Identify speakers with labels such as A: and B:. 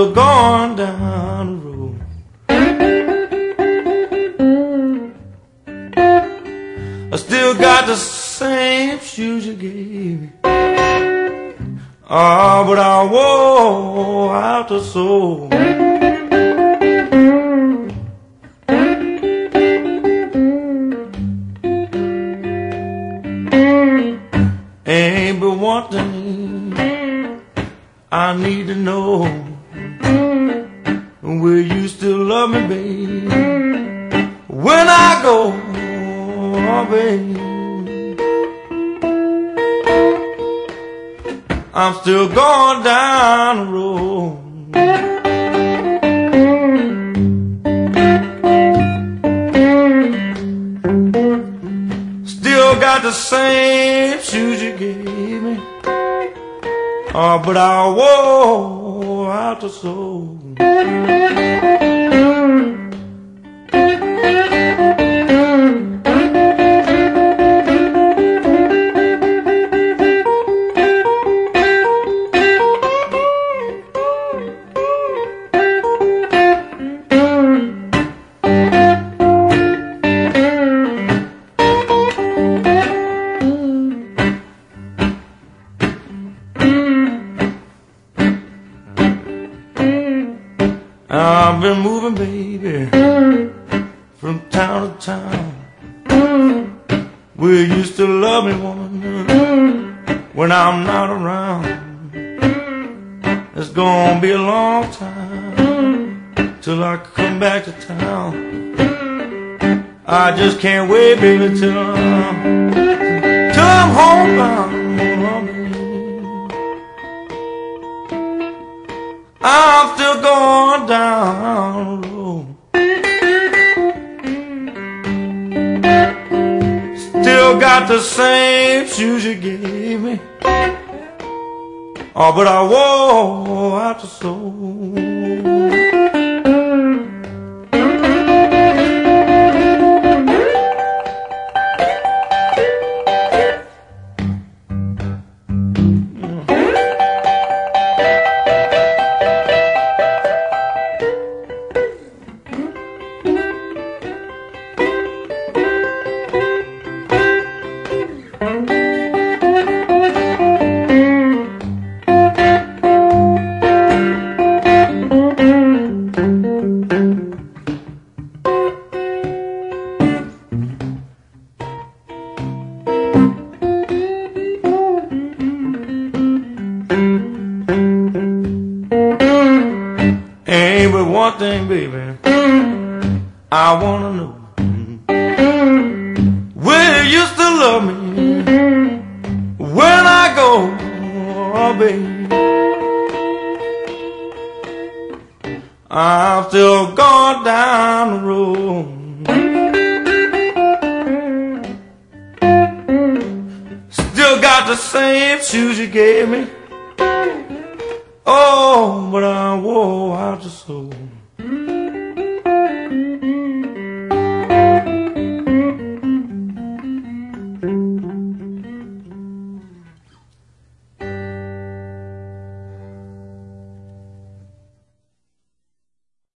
A: still going down the road. I still got the same shoes you gave me. Oh, but I wore out the soul. Ain't but one thing I need to know. Will you still love me, babe, when I go, oh, babe? I'm still going down the road. Still got the same shoes you gave me. Oh, but I wore out the soul. I've been moving, baby, from town to town. Will you still love me, woman, when I'm not around? It's gonna be a long time till I come back to town. I just can't wait, baby, till I'm homebound. I'm still going down the road. Still got the same shoes you gave me. Oh, but I wore out the soul. Ain't but one thing, baby, I wanna know. Will you still love me when I go, oh, baby? I'm still going down the road. Still got the same shoes you gave me. Oh, but I wore out the soul.